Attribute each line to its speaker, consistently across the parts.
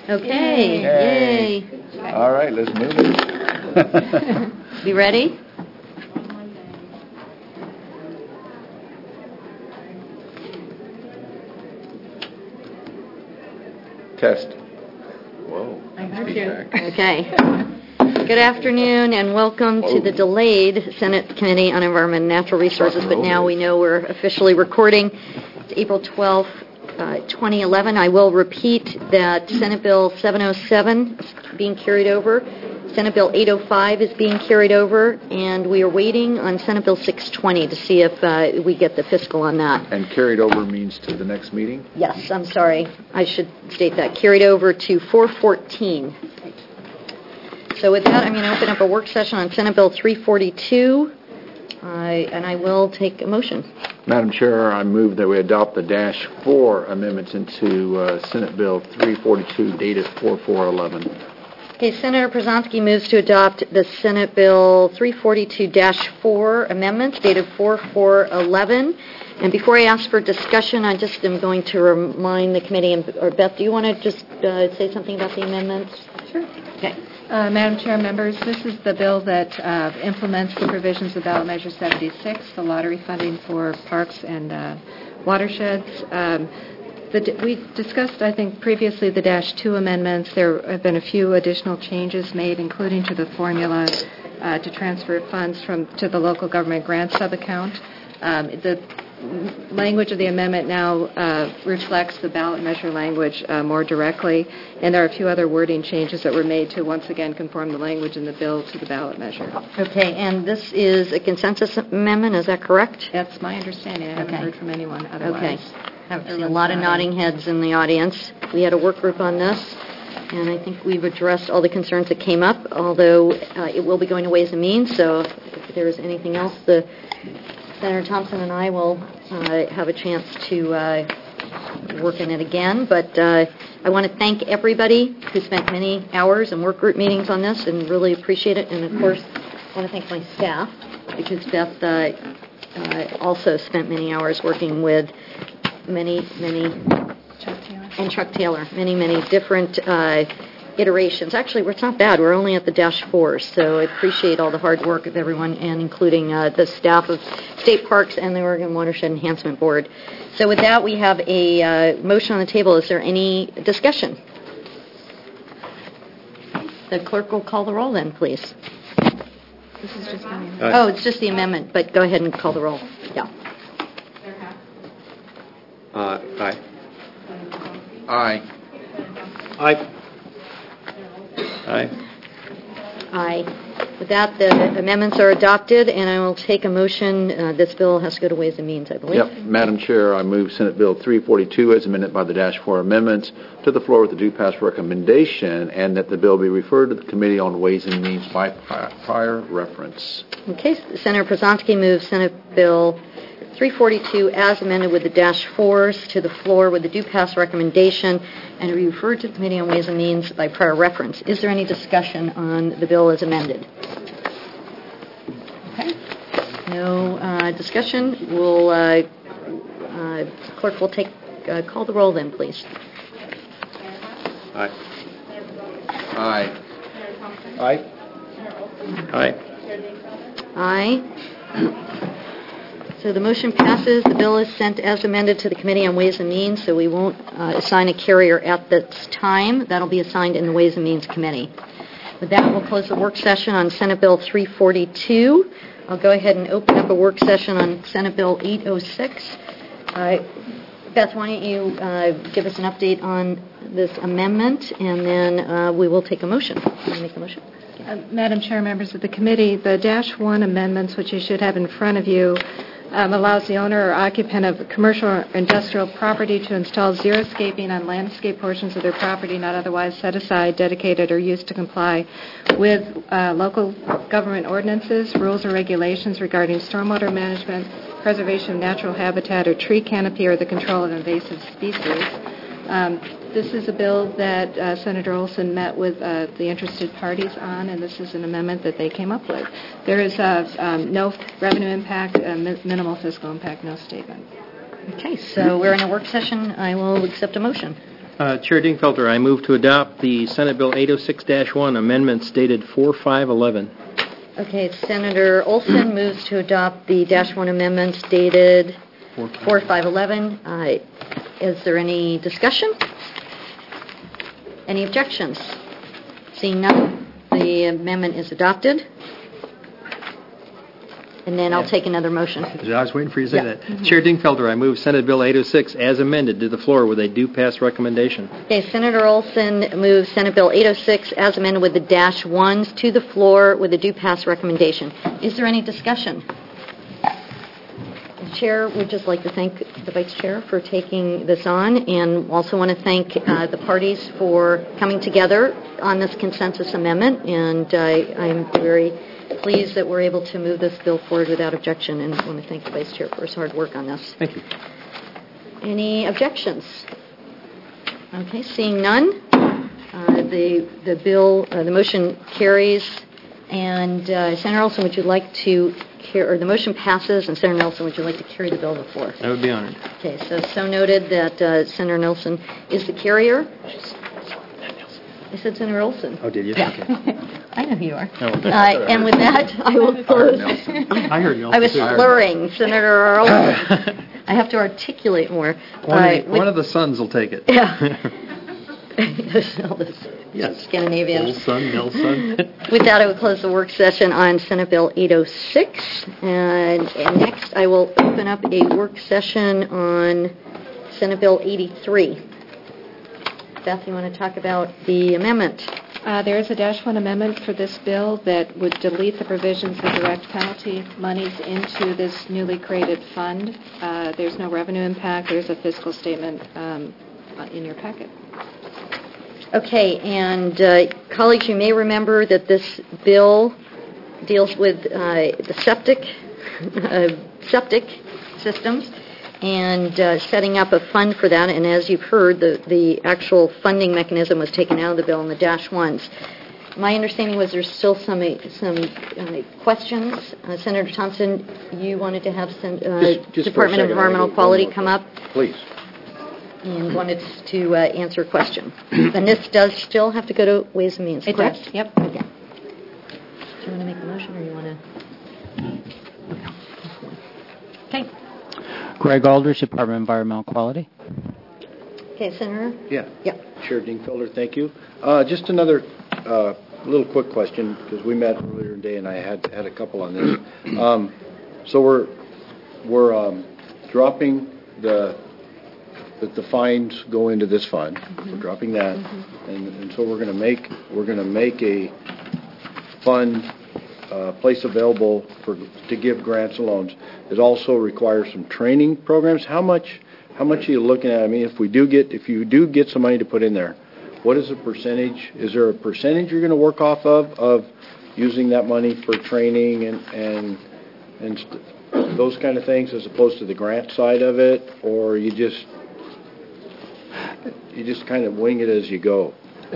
Speaker 1: Okay. Yay.
Speaker 2: All right, let's move it.
Speaker 1: Be ready?
Speaker 2: Test. Whoa.
Speaker 3: I heard you.
Speaker 1: Okay. Good afternoon and welcome to the delayed Senate Committee on Environment and Natural Resources, but now we know we're officially recording. It's April 12th, 2011. I will repeat that Senate Bill 707 is being carried over. Senate Bill 805 is being carried over, and we are waiting on Senate Bill 620 to see if we get the fiscal on that.
Speaker 2: And carried over means to the next meeting?
Speaker 1: Yes, I'm sorry. I should state that. Carried over to 414. So with that, I'm going to open up a work session on Senate Bill 342, and I will take a motion.
Speaker 2: Madam Chair, I move that we adopt the -4 amendments into Senate Bill 342, dated 4/4/11.
Speaker 1: Okay, Senator Przanski moves to adopt the Senate Bill 342-4 amendments dated 4/4/11. And before I ask for discussion, I just am going to remind the committee, or Beth, do you want to just say something about the amendments?
Speaker 3: Sure.
Speaker 1: Okay.
Speaker 3: Madam Chair, members, this is the bill that implements the provisions of Ballot Measure 76, the lottery funding for parks and watersheds. We discussed, I think, previously the -2 amendments. There have been a few additional changes made, including to the formula to transfer funds to the local government grant sub-account. The language of the amendment now reflects the ballot measure language more directly, and there are a few other wording changes that were made to once again conform the language in the bill to the ballot measure.
Speaker 1: Okay, and this is a consensus amendment, is that correct?
Speaker 3: That's my understanding. I haven't heard from anyone otherwise.
Speaker 1: Okay. I've seen a lot of nodding heads in the audience. We had a work group on this, and I think we've addressed all the concerns that came up, although it will be going to Ways and Means, so if there is anything else, Senator Thompson and I will have a chance to work on it again. But I want to thank everybody who spent many hours and work group meetings on this and really appreciate it. And, of course, I want to thank my staff because Beth also spent many hours working with many, Chuck Taylor, many different iterations. Actually, it's not bad. We're only at the -4, so I appreciate all the hard work of everyone, and including the staff of State Parks and the Oregon Watershed Enhancement Board. So with that, we have a motion on the table. Is there any discussion? The clerk will call the roll then, please.
Speaker 3: This is just
Speaker 1: it's just the amendment, but go ahead and call the roll. Yeah.
Speaker 2: Aye. Aye.
Speaker 4: Aye. Aye.
Speaker 1: Aye. With that, the amendments are adopted, and I will take a motion. This bill has to go to Ways and Means, I believe.
Speaker 2: Yep. Madam Chair, I move Senate Bill 342 as amended by the -4 amendments to the floor with the due pass recommendation, and that the bill be referred to the Committee on Ways and Means by prior reference.
Speaker 1: Okay. Senator Przanski moves Senate Bill 342 as amended with the -4s to the floor with the due pass recommendation and be referred to the Committee on Ways and Means by prior reference. Is there any discussion on the bill as amended? Okay. No discussion. Clerk will call the roll then, please.
Speaker 2: Aye. Aye.
Speaker 4: Aye. Aye.
Speaker 1: Aye. So the motion passes. The bill is sent as amended to the Committee on Ways and Means, so we won't assign a carrier at this time. That'll be assigned in the Ways and Means Committee. With that, we'll close the work session on Senate Bill 342. I'll go ahead and open up a work session on Senate Bill 806. Beth, why don't you give us an update on this amendment, and then we will take a motion. Can you make the motion?
Speaker 3: Madam Chair, members of the committee, the -1 amendments, which you should have in front of you, allows the owner or occupant of commercial or industrial property to install xeriscaping on landscape portions of their property not otherwise set aside, dedicated, or used to comply with local government ordinances, rules, or regulations regarding stormwater management, preservation of natural habitat or tree canopy, or the control of invasive species. This is a bill that Senator Olson met with the interested parties on, and this is an amendment that they came up with. There is no revenue impact, minimal fiscal impact, no statement.
Speaker 1: Okay, so we're in a work session. I will accept a motion.
Speaker 5: Chair Dingfelter, I move to adopt the Senate Bill 806-1 amendments dated 4/5/11.
Speaker 1: Okay, Senator Olson moves to adopt the Dash 1 amendments dated 4/5/11. Is there any discussion? Any objections? Seeing none, the amendment is adopted. And then I'll take another motion.
Speaker 5: I was waiting for you to say
Speaker 1: Yeah.
Speaker 5: that. Chair Dingfelter, I move Senate Bill 806 as amended to the floor with a due pass recommendation.
Speaker 1: Okay, Senator Olson moves Senate Bill 806 as amended with the Dash 1s to the floor with a due pass recommendation. Is there any discussion? The Chair would just like to thank the Vice Chair for taking this on, and also want to thank the parties for coming together on this consensus amendment, and I'm very pleased that we're able to move this bill forward without objection, and I want to thank the Vice Chair for his hard work on this.
Speaker 5: Thank you.
Speaker 1: Any objections? Okay, seeing none, the bill, the motion carries, and Senator Olson, would you like to or the motion passes, and Senator Nelson, would you like to carry the bill to the floor?
Speaker 5: I would be honored.
Speaker 1: Okay, so noted that Senator Nelson is the carrier. I said Senator Olson.
Speaker 5: Oh, did you?
Speaker 1: Yeah.
Speaker 5: Okay.
Speaker 1: I know who you are.
Speaker 5: Oh.
Speaker 1: And with that, I will close.
Speaker 5: I heard Nelson.
Speaker 1: I was
Speaker 5: too.
Speaker 1: slurring, Senator Olson. I have to articulate more.
Speaker 5: One of the sons will take it.
Speaker 1: Yeah. All this
Speaker 5: Yes.
Speaker 1: Scandinavian.
Speaker 5: Olson, Nelson.
Speaker 1: With that, I will close the work session on Senate Bill 806. And next, I will open up a work session on Senate Bill 83. Beth, you want to talk about the amendment?
Speaker 3: There is a Dash 1 amendment for this bill that would delete the provisions of direct penalty monies into this newly created fund. There's no revenue impact. There's a fiscal statement in your packet.
Speaker 1: Okay, and colleagues, you may remember that this bill deals with the septic systems and setting up a fund for that. And as you've heard, the actual funding mechanism was taken out of the bill in the Dash 1s. My understanding was there's still some questions. Senator Thompson, you wanted to have
Speaker 2: Just
Speaker 1: Department of Environmental Quality come up?
Speaker 2: Please.
Speaker 1: And wanted to answer a question. And this does still have to go to Ways and Means,
Speaker 3: It
Speaker 1: correct?
Speaker 3: does, yep.
Speaker 1: Okay. Do you want to make a motion, or you want to? Okay.
Speaker 6: Greg Aldrich, Department of Environmental Quality.
Speaker 1: Okay, Senator?
Speaker 7: Yeah.
Speaker 1: Yep.
Speaker 7: Chair Dingfelder, thank you. Just another little quick question, because we met earlier today and I had a couple on this. So we're dropping the fines go into this fund. Mm-hmm. We're dropping that, and so we're going to make a fund place available to give grants and loans. It also requires some training programs. How much are you looking at? I mean, if you do get some money to put in there, what is the percentage? Is there a percentage you're going to work off of using that money for training and those kind of things, as opposed to the grant side of it, or you just kind of wing it as you go?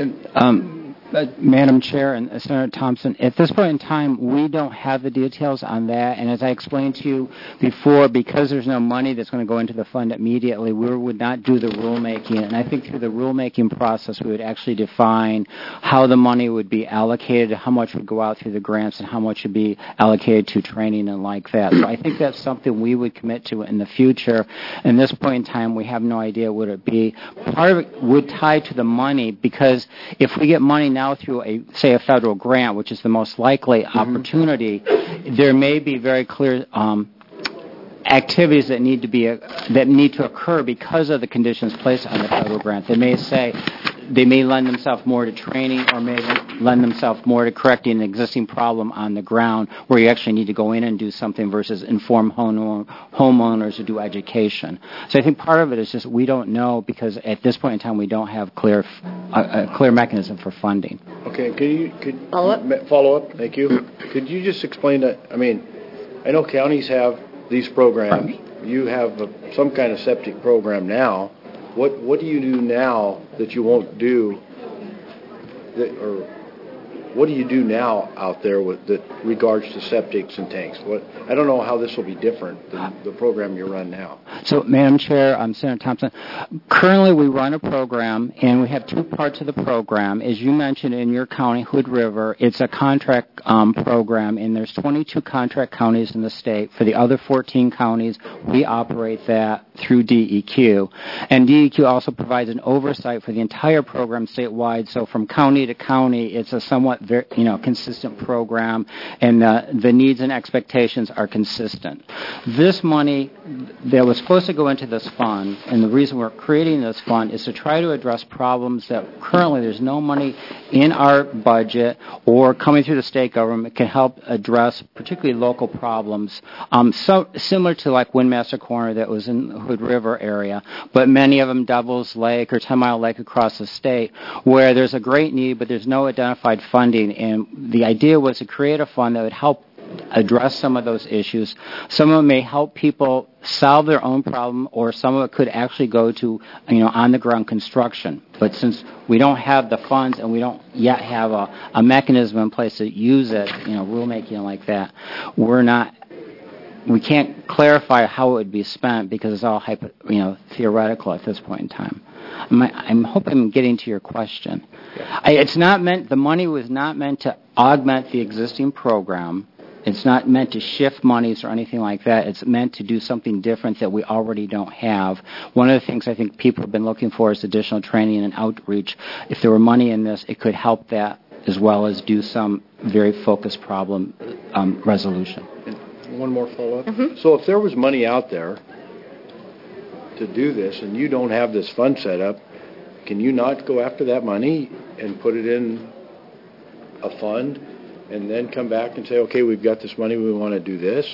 Speaker 6: Madam Chair and Senator Thompson, at this point in time, we don't have the details on that. And as I explained to you before, because there's no money that's going to go into the fund immediately, we would not do the rulemaking. And I think through the rulemaking process, we would actually define how the money would be allocated, how much would go out through the grants, and how much would be allocated to training and like that. So I think that's something we would commit to in the future. At this point in time, we have no idea what it would be. Part of it would tie to the money, because if we get money now through a federal grant, which is the most likely opportunity, there may be very clear activities that need to occur because of the conditions placed on the federal grant. They may lend themselves more to training, or may lend themselves more to correcting an existing problem on the ground, where you actually need to go in and do something versus inform homeowners or do education. So I think part of it is just we don't know, because at this point in time we don't have a clear mechanism for funding.
Speaker 7: Okay, could
Speaker 1: Follow up?
Speaker 7: Thank you. Could you just explain that? I mean, I know counties have these programs. You have some kind of septic program now. What do you do now that you won't do, or what do you do now out there that regards to septics and tanks? I don't know how this will be different than the program you run now.
Speaker 6: So, Madam Chair, Senator Thompson, currently we run a program, and we have two parts of the program. As you mentioned, in your county, Hood River, it's a contract program, and there's 22 contract counties in the state. For the other 14 counties, we operate that through DEQ. And DEQ also provides an oversight for the entire program statewide, so from county to county, it's a somewhat consistent program, and the needs and expectations are consistent. This money that was supposed to go into this fund, and the reason we're creating this fund is to try to address problems that currently there's no money in our budget or coming through the state government can help address particularly local problems, so similar to like Windmaster Corner that was in the Hood River area, but many of them Devil's Lake or 10 Mile Lake across the state where there's a great need but there's no identified funding, and the idea was to create a fund that would help address some of those issues. Some of them may help people solve their own problem, or some of it could actually go to, on-the-ground construction. But since we don't have the funds and we don't yet have a mechanism in place to use it, rulemaking like that, we can't clarify how it would be spent because it's all theoretical at this point in time. I'm hoping I'm getting to your question. It's not meant. The money was not meant to augment the existing program. It's not meant to shift monies or anything like that. It's meant to do something different that we already don't have. One of the things I think people have been looking for is additional training and outreach. If there were money in this, it could help that as well as do some very focused problem resolution.
Speaker 7: And one more follow-up.
Speaker 1: Mm-hmm.
Speaker 7: So if there was money out there to do this and you don't have this fund set up, can you not go after that money and put it in a fund and then come back and say, okay, we've got this money, we want to do this?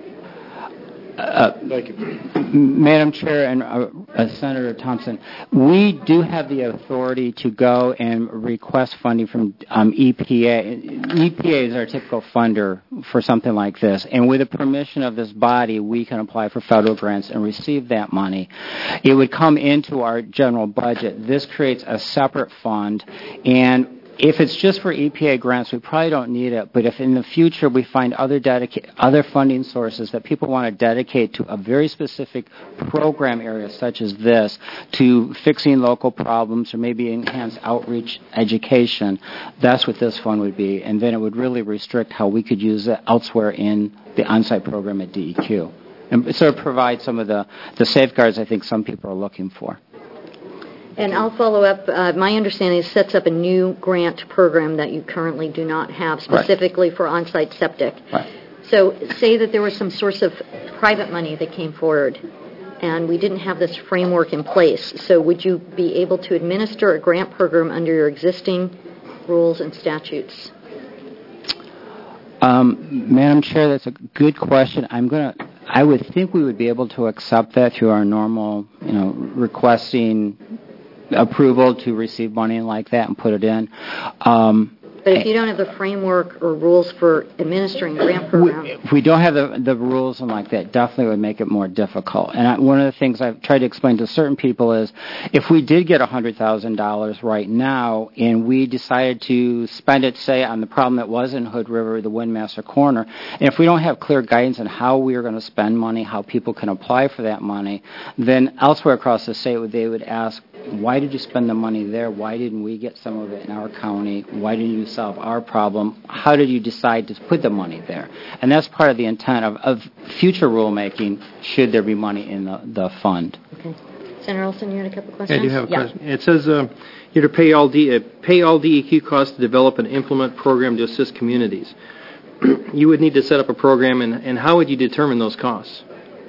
Speaker 7: Thank you.
Speaker 6: Madam Chair and Senator Thompson, we do have the authority to go and request funding from EPA. EPA is our typical funder for something like this, and with the permission of this body, we can apply for federal grants and receive that money. It would come into our general budget. This creates a separate fund, and if it's just for EPA grants, we probably don't need it. But if in the future we find other funding sources that people want to dedicate to a very specific program area such as this, to fixing local problems or maybe enhance outreach education, that's what this fund would be. And then it would really restrict how we could use it elsewhere in the on-site program at DEQ. And sort of provide some of the safeguards I think some people are looking for.
Speaker 1: And I'll follow up. My understanding is sets up a new grant program that you currently do not have specifically for on-site septic.
Speaker 6: Right.
Speaker 1: So say that there was some source of private money that came forward and we didn't have this framework in place. So would you be able to administer a grant program under your existing rules and statutes?
Speaker 6: Madam Chair, that's a good question. I would think we would be able to accept that through our normal, requesting approval to receive money like that and put it in.
Speaker 1: But if you don't have the framework or rules for administering grant programs...
Speaker 6: If we don't have the rules and like that, definitely would make it more difficult. And one of the things I've tried to explain to certain people is if we did get $100,000 right now and we decided to spend it, say, on the problem that was in Hood River, the Windmaster Corner, and if we don't have clear guidance on how we are going to spend money, how people can apply for that money, then elsewhere across the state they would ask, why did you spend the money there? Why didn't we get some of it in our county? Why didn't you solve our problem? How did you decide to put the money there? And that's part of the intent of future rulemaking, should there be money in the fund.
Speaker 1: Okay. Senator Olson, you had a couple of questions?
Speaker 5: I do have a question. It says you're to pay all DEQ costs to develop and implement program to assist communities. You would need to set up a program, and how would you determine those costs?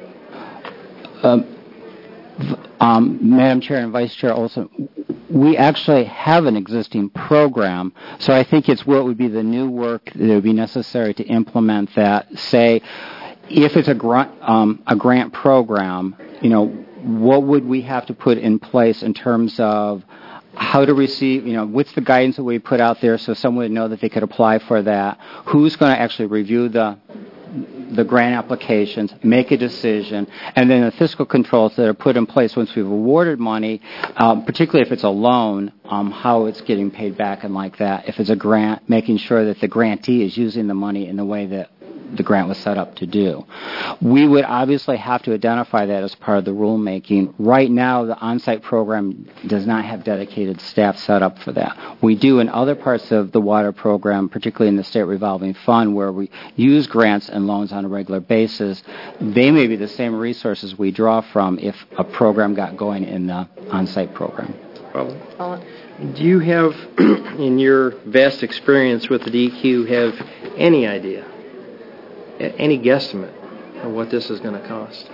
Speaker 5: Madam Chair and Vice Chair Olson, we actually have an existing program, so I think it's what would be the new work that would be necessary to implement that. Say, if it's a grant program, what would we have to put in place in terms of how to receive, what's the guidance that we put out there so someone would know that they could apply for that? Who's going to actually review the grant applications, make a decision, and then the fiscal controls that are put in place once we've awarded money, particularly if it's a loan, how it's getting paid back and like that. If it's a grant, making sure that the grantee is using the money in the way that the grant was set up to do. We would obviously have to identify that as part of the rulemaking. Right now, the on-site program does not have dedicated staff set up for that. We do in other parts of the water program, particularly in the state revolving fund, where we use grants and loans on a regular basis. They may be the same resources we draw from if a program got going in the on-site program.
Speaker 8: Do you have, in your vast experience with the DEQ, have any idea, any guesstimate of what this is going to cost?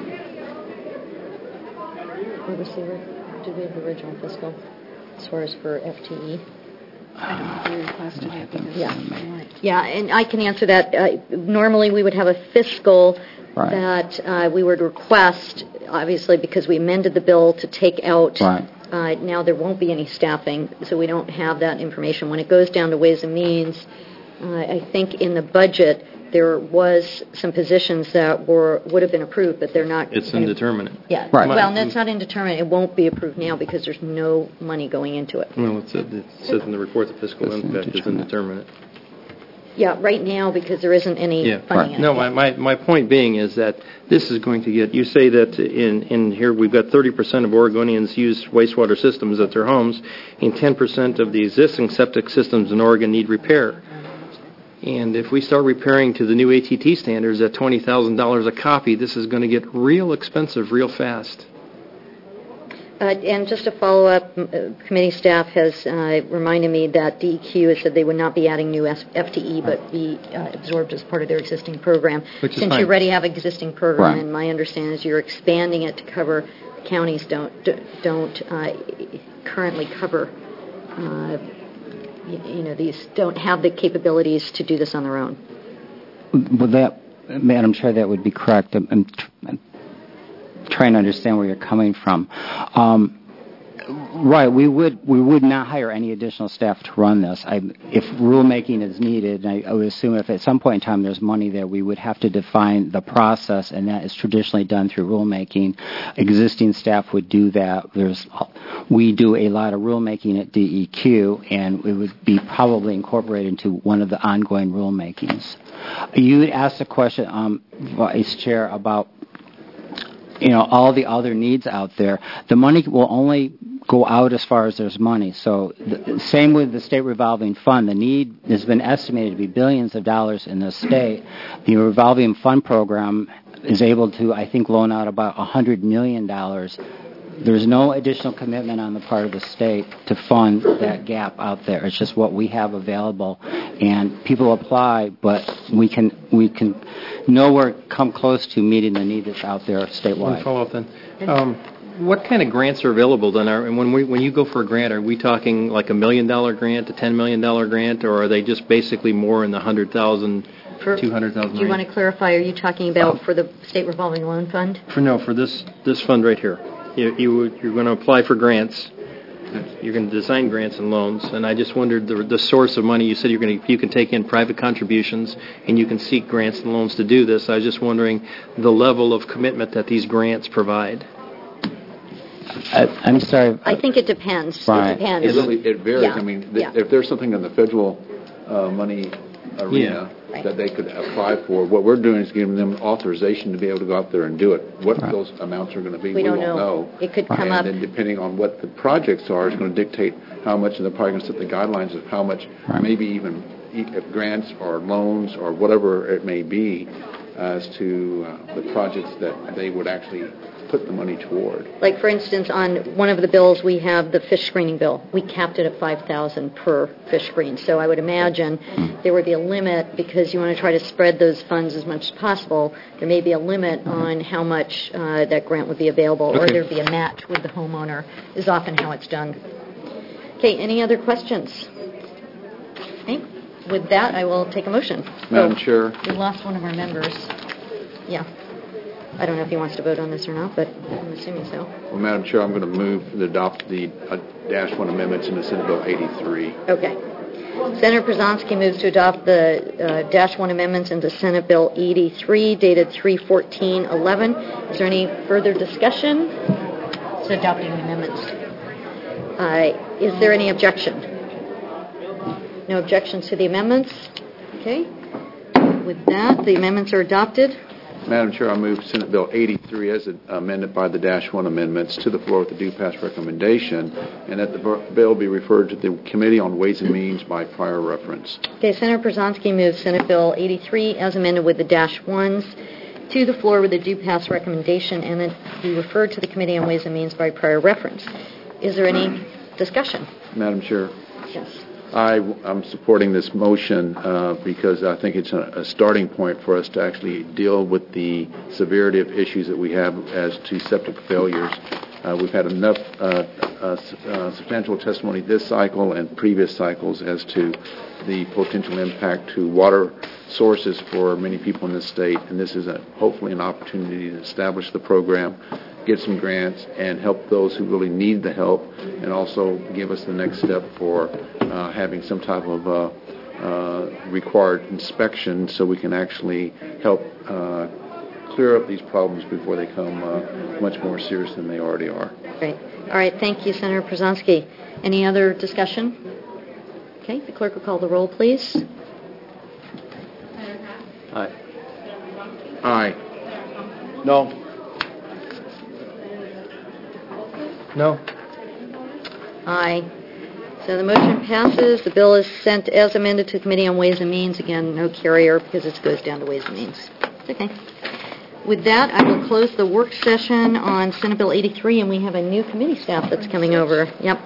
Speaker 1: What was did we have the original fiscal as far as for FTE? Yeah, and I can answer that. Normally we would have a fiscal that we would request, obviously, because we amended the bill to take out. Now there won't be any staffing, so we don't have that information. When it goes down to Ways and Means, I think in the budget there was some positions that would have been approved, but they're not.
Speaker 8: It's indeterminate.
Speaker 1: Yeah. Well, that's not indeterminate. It won't be approved now because there's no money going into it.
Speaker 8: Well, it says in the report the fiscal impact is indeterminate.
Speaker 1: Yeah, right now because there isn't any funding.
Speaker 8: No, my point being is that this is going to get, you say that in here we've got 30% of Oregonians use wastewater systems at their homes, and 10% of the existing septic systems in Oregon need repair. And if we start repairing to the new ATT standards at $20,000 a copy, this is going to get real expensive real fast.
Speaker 1: And just to follow up, committee staff has reminded me that DEQ has said they would not be adding new FTE, but be absorbed as part of their existing program.
Speaker 8: Which is
Speaker 1: Since
Speaker 8: fine.
Speaker 1: you already have an existing program, and my understanding is you're expanding it to cover counties don't currently cover. These don't have the capabilities to do this on their own.
Speaker 5: Well, that, Madam Chair, that would be correct. I'm trying to understand where you're coming from. We would not hire any additional staff to run this. If rulemaking is needed, and I would assume if at some point in time there's money there, we would have to define the process, and that is traditionally done through rulemaking. Existing staff would do that. We do a lot of rulemaking at DEQ, and it would be probably incorporated into one of the ongoing rulemakings. You had asked a question, Vice Chair, about all the other needs out there. The money will only go out as far as there's money. So same with the state revolving fund. The need has been estimated to be billions of dollars in the state. The revolving fund program is able to, I think, loan out about $100 million. There's no additional commitment on the part of the state to fund that gap out there. It's just what we have available, and people apply, but we can nowhere come close to meeting the need that's out there statewide.
Speaker 8: One follow-up then. What kind of grants are available then? And when you go for a grant, are we talking like $1 million grant, a $10 million grant, or are they just basically more in the $100,000, $200,000?
Speaker 1: Do you want to clarify? Are you talking about for the state revolving loan fund?
Speaker 8: For this fund right here. You're going to apply for grants. You're going to design grants and loans, and I just wondered the source of money. You said you can take in private contributions and you can seek grants and loans to do this. I was just wondering the level of commitment that these grants provide.
Speaker 5: I'm sorry.
Speaker 1: I think it depends.
Speaker 5: Right.
Speaker 1: It depends.
Speaker 2: It varies.
Speaker 1: Yeah.
Speaker 2: I mean, if there's something in the federal money arena that they could apply for, what we're doing is giving them authorization to be able to go out there and do it. What those amounts are going to be,
Speaker 1: we don't
Speaker 2: won't know.
Speaker 1: It could come up.
Speaker 2: And then depending on what the projects are, is going to dictate how much, and they're probably going to set the guidelines of how much, maybe even grants or loans or whatever it may be, as to the projects that they would actually put the money toward.
Speaker 1: Like, for instance, on one of the bills, we have the fish screening bill. We capped it at $5,000 per fish screen. So I would imagine there would be a limit, because you want to try to spread those funds as much as possible. There may be a limit on how much that grant would be available, or there'd be a match with the homeowner, is often how it's done. Okay, any other questions? Okay. With that, I will take a motion.
Speaker 2: Madam Chair.
Speaker 1: We lost one of our members. Yeah. I don't know if he wants to vote on this or not, but I'm assuming so.
Speaker 2: Well, Madam Chair, I'm going to move to adopt the Dash 1 amendments in the Senate Bill 83.
Speaker 1: Okay. Senator Przanski moves to adopt the Dash 1 amendments into Senate Bill 83, dated 3/14/11. Is there any further discussion? It's adopting the amendments. Is there any objection? No objections to the amendments? Okay. With that, the amendments are adopted.
Speaker 2: Madam Chair, I move Senate Bill 83 as amended by the Dash 1 amendments to the floor with the due pass recommendation, and that the bill be referred to the Committee on Ways and Means by prior reference.
Speaker 1: Okay, Senator Przanski moves Senate Bill 83 as amended with the Dash 1s to the floor with a due pass recommendation, and that be referred to the Committee on Ways and Means by prior reference. Is there any discussion?
Speaker 2: Madam Chair,
Speaker 1: Yes.
Speaker 2: I'm supporting this motion because I think it's a starting point for us to actually deal with the severity of issues that we have as to septic failures. We've had enough substantial testimony this cycle and previous cycles as to the potential impact to water sources for many people in this state, and this is hopefully an opportunity to establish the program, get some grants, and help those who really need the help, and also give us the next step for having some type of required inspection so we can actually help clear up these problems before they come much more serious than they already are.
Speaker 1: Great. All right, thank you, Senator Przanski. Any other discussion? Okay, the clerk will call the roll, please.
Speaker 8: Aye.
Speaker 2: Aye.
Speaker 7: No.
Speaker 8: No.
Speaker 1: Aye. So the motion passes. The bill is sent as amended to the Committee on Ways and Means. Again, no carrier because it goes down to Ways and Means. It's okay. With that, I will close the work session on Senate Bill 83, and we have a new committee staff that's coming over. Yep.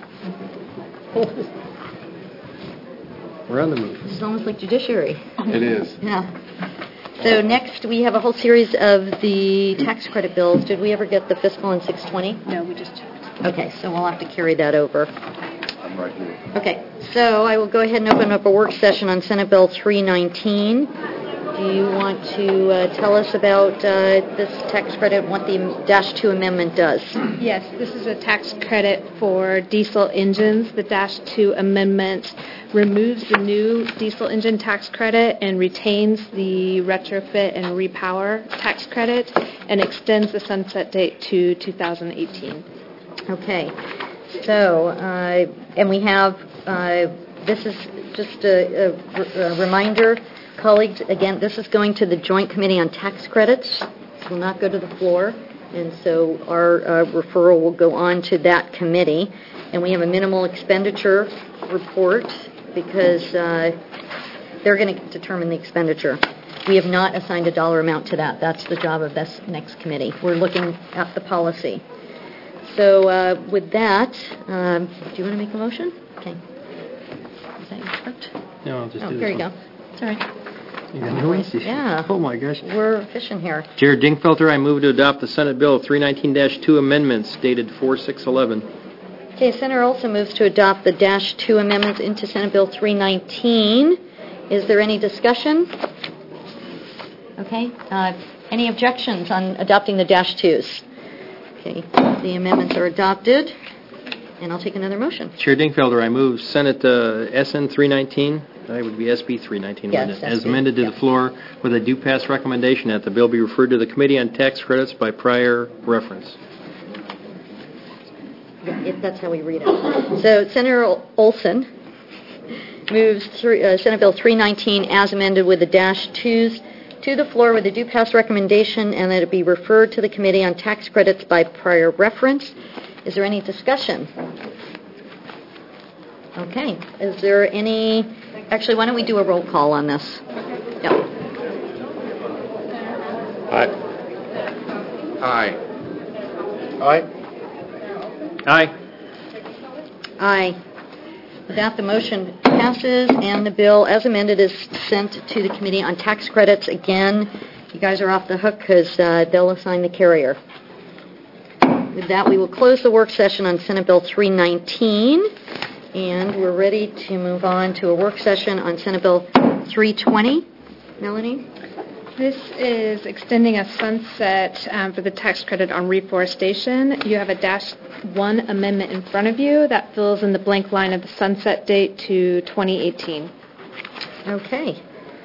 Speaker 8: We're on the move.
Speaker 1: This is almost like judiciary.
Speaker 2: It is.
Speaker 1: Yeah. So next, we have a whole series of the tax credit bills. Did we ever get the fiscal in 620?
Speaker 3: No, we just checked.
Speaker 1: Okay, so we'll have to carry that over.
Speaker 2: I'm right here.
Speaker 1: Okay, so I will go ahead and open up a work session on Senate Bill 319. Do you want to tell us about this tax credit and what the Dash 2 amendment does?
Speaker 3: Yes, this is a tax credit for diesel engines. The Dash 2 amendment removes the new diesel engine tax credit and retains the retrofit and repower tax credit and extends the sunset date to 2018.
Speaker 1: Okay, so, and we have, this is just a reminder, colleagues, again, this is going to the Joint Committee on Tax Credits. This will not go to the floor, and so our referral will go on to that committee. And we have a minimal expenditure report because they're going to determine the expenditure. We have not assigned a dollar amount to that. That's the job of this next committee. We're looking at the policy. So with that, do you want to make a motion? Okay. Is that your script?
Speaker 8: No, I'll just do this
Speaker 1: there you
Speaker 8: one.
Speaker 1: go. Sorry.
Speaker 8: You got noise?
Speaker 1: Yeah.
Speaker 8: Oh, my gosh.
Speaker 1: We're efficient here.
Speaker 8: Jared Dingfelter, I move to adopt the Senate Bill 319-2 amendments dated 4/6/11.
Speaker 1: Okay, Senator Olson moves to adopt the Dash 2 amendments into Senate Bill 319. Is there any discussion? Okay. Any objections on adopting the Dash 2s? Okay, the amendments are adopted, and I'll take another motion.
Speaker 8: Chair Dingfelder, I move Senate SN 319, that would be SB 319,
Speaker 1: Yes,
Speaker 8: wouldn't it? As
Speaker 1: SB,
Speaker 8: amended to
Speaker 1: yeah.
Speaker 8: the floor with a due pass recommendation that the bill be referred to the Committee on Tax Credits by prior reference.
Speaker 1: Yeah, that's how we read it. So Senator Olson moves Senate Bill 319 as amended with the Dash 2s to the floor with a due pass recommendation and that it be referred to the Committee on Tax Credits by prior reference. Is there any discussion? Okay. Is there any... Actually, why don't we do a roll call on this? Yeah.
Speaker 2: Aye. Aye.
Speaker 7: Aye.
Speaker 8: Aye.
Speaker 1: Aye. With that, the motion passes, and the bill, as amended, is sent to the Committee on Tax Credits. Again, you guys are off the hook because they'll assign the carrier. With that, we will close the work session on Senate Bill 319, and we're ready to move on to a work session on Senate Bill 320. Melanie?
Speaker 3: This is extending a sunset for the tax credit on reforestation. You have a Dash 1 amendment in front of you that fills in the blank line of the sunset date to 2018.
Speaker 1: Okay.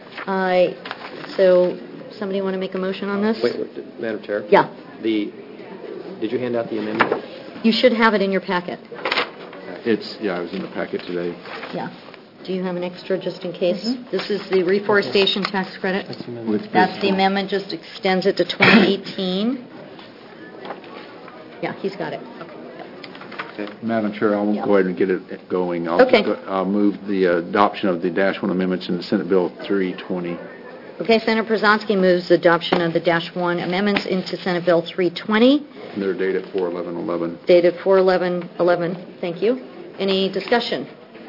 Speaker 1: So, somebody want to make a motion on this?
Speaker 8: Wait, Madam Chair?
Speaker 1: Yeah.
Speaker 8: Did you hand out the amendment?
Speaker 1: You should have it in your packet.
Speaker 2: It was in the packet today.
Speaker 1: Yeah. do you have an extra just in case? This is the reforestation tax credit.
Speaker 2: With
Speaker 1: That's the amendment, just extends it to 2018. Yeah, he's got it.
Speaker 2: Madam Chair, I'll go ahead and get it going. I'll move the adoption of the Dash 1 amendments in Senate Bill 320.
Speaker 1: Okay, Senator Przanski moves the adoption of the Dash 1 amendments into Senate Bill 320.
Speaker 2: And they're dated 4/11/11.
Speaker 1: Dated 4/11/11. Thank you. Any discussion?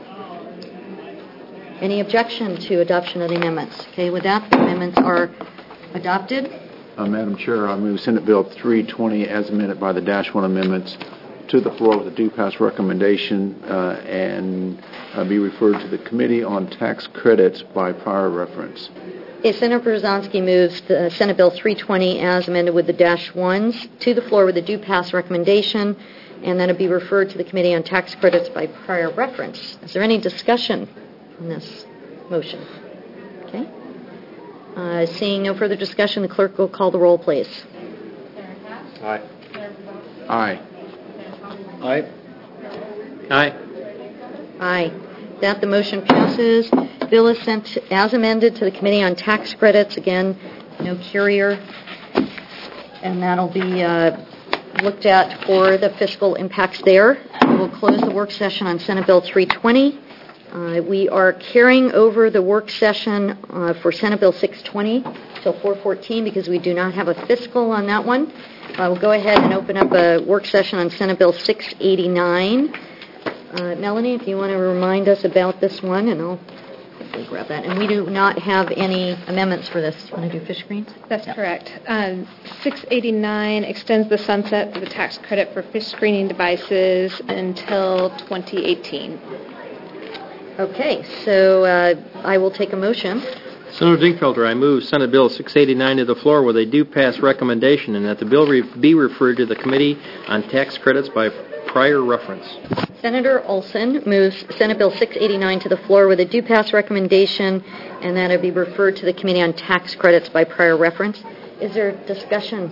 Speaker 1: Any objection to adoption of the amendments? Okay, with that, the amendments are adopted.
Speaker 2: Madam Chair, I move Senate Bill 320 as amended by the Dash 1 amendments to the floor with a due pass recommendation and be referred to the Committee on Tax Credits by prior reference.
Speaker 1: Okay, Senator Przanski moves the Senate Bill 320 as amended with the Dash 1s to the floor with a due pass recommendation, and then it be referred to the Committee on Tax Credits by prior reference. Is there any discussion on this motion? Okay. Seeing no further discussion, the clerk will call the roll, please.
Speaker 8: Aye.
Speaker 2: Aye.
Speaker 7: Aye.
Speaker 8: Aye.
Speaker 1: Aye. That the motion passes. Bill is sent as amended to the Committee on Tax Credits. Again, no carrier. And that'll be looked at for the fiscal impacts there. We will close the work session on Senate Bill 320. We are carrying over the work session for Senate Bill 620 till 4:14 because we do not have a fiscal on that one. We'll go ahead and open up a work session on Senate Bill 689. Melanie, if you want to remind us about this one, and I'll quickly grab that. And we do not have any amendments for this. Do you want to do fish screens?
Speaker 3: That's correct. 689 extends the sunset for the tax credit for fish screening devices until 2018.
Speaker 1: Okay, so I will take a motion.
Speaker 8: Senator Dingfelder, I move Senate Bill 689 to the floor with a due pass recommendation and that the bill be referred to the Committee on Tax Credits by prior reference.
Speaker 1: Senator Olson moves Senate Bill 689 to the floor with a due pass recommendation and that it be referred to the Committee on Tax Credits by prior reference. Is there discussion?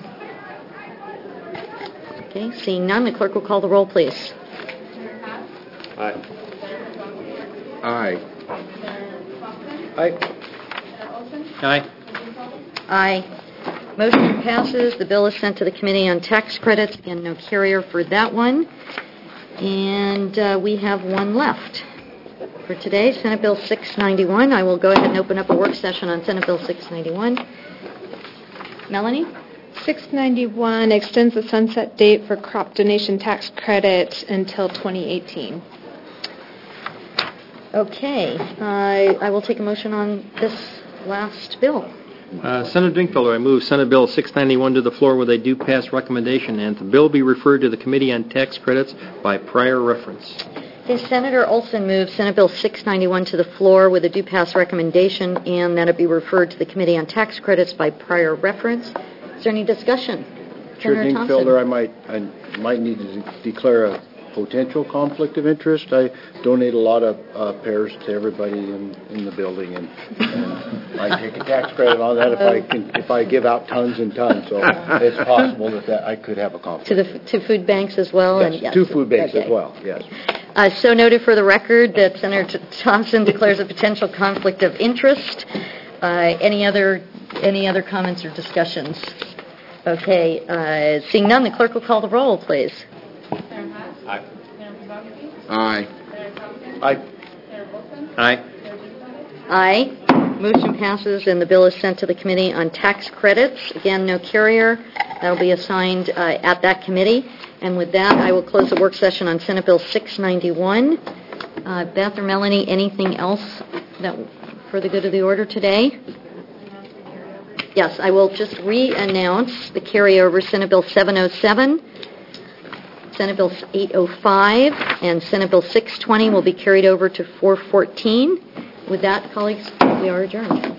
Speaker 1: Okay, seeing none, the clerk will call the roll, please.
Speaker 8: Aye.
Speaker 2: Aye.
Speaker 7: Aye.
Speaker 8: Aye.
Speaker 1: Aye. Motion passes. The bill is sent to the Committee on Tax Credits. Again, no carrier for that one. And we have one left for today, Senate Bill 691. I will go ahead and open up a work session on Senate Bill 691. Melanie?
Speaker 3: 691 extends the sunset date for crop donation tax credit until 2018.
Speaker 1: Okay. I will take a motion on this last bill.
Speaker 8: Senator Dingfelder, I move Senate Bill 691 to the floor with a due pass recommendation and the bill be referred to the Committee on Tax Credits by prior reference.
Speaker 1: Okay, Senator Olson moves Senate Bill 691 to the floor with a due pass recommendation and that it be referred to the Committee on Tax Credits by prior reference. Is there any discussion?
Speaker 7: Chair
Speaker 1: Senator Thompson?
Speaker 7: Dingfelder, I might need to declare a potential conflict of interest. I donate a lot of pears to everybody in the building, and I take a tax credit on that if I give out tons and tons. So it's possible that I could have a conflict.
Speaker 1: To food banks as well?
Speaker 7: Yes,
Speaker 1: and yes.
Speaker 7: to food banks
Speaker 1: Okay.
Speaker 7: as well, yes.
Speaker 1: So noted for the record that Senator Thompson declares a potential conflict of interest. Any other comments or discussions? Okay. Seeing none, the clerk will call the roll, please.
Speaker 8: Aye.
Speaker 2: Aye.
Speaker 7: Aye.
Speaker 8: Aye.
Speaker 1: Aye. Motion passes and the bill is sent to the Committee on Tax Credits. Again, no carrier. That will be assigned at that committee. And with that, I will close the work session on Senate Bill 691. Beth or Melanie, anything else for the good of the order today? Yes, I will just re-announce the carryover Senate Bill 707, Senate Bill 805, and Senate Bill 620 will be carried over to 414. With that, colleagues, we are adjourned.